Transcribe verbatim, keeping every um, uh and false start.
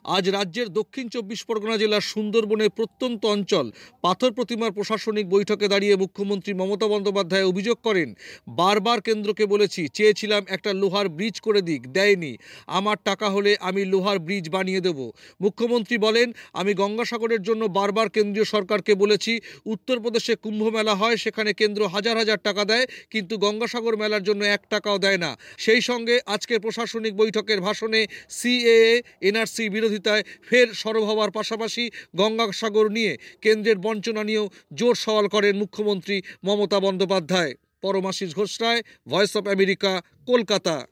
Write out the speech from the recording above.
আজ রাজ্যের দক্ষিণ চব্বিশ পরগনা জেলার সুন্দরবনের প্রত্যন্ত অঞ্চল পাথর প্রতিমার প্রশাসনিক বৈঠকে দাঁড়িয়ে মুখ্যমন্ত্রী মমতা বন্দ্যোপাধ্যায় অভিযোগ করেন, বারবার কেন্দ্রকে বলেছি, চেয়েছিলাম একটা লোহার ব্রিজ করে দিক, দেয়নি। আমার টাকা হলে আমি লোহার ব্রিজ বানিয়ে দেব। মুখ্যমন্ত্রী বলেন, আমি গঙ্গাসাগরের জন্য বারবার কেন্দ্রীয় সরকারকে বলেছি, উত্তরপ্রদেশে কুম্ভ মেলা হয়, সেখানে কেন্দ্র হাজার হাজার টাকা দেয়, কিন্তু গঙ্গাসাগর মেলার জন্য এক টাকাও দেয় না। সেই সঙ্গে আজকের প্রশাসনিক বৈঠকের ভাষণে সিএএ এনআরসি বিরোধিতায় ফের সরব হওয়ার পাশাপাশি গঙ্গাসাগর নিয়ে কেন্দ্রের বঞ্চনা নিয়েও জোর সওয়াল করেন মুখ্যমন্ত্রী Mamata Bandyopadhyay. Paramashis Ghosh Roy, voice of America, Kolkata.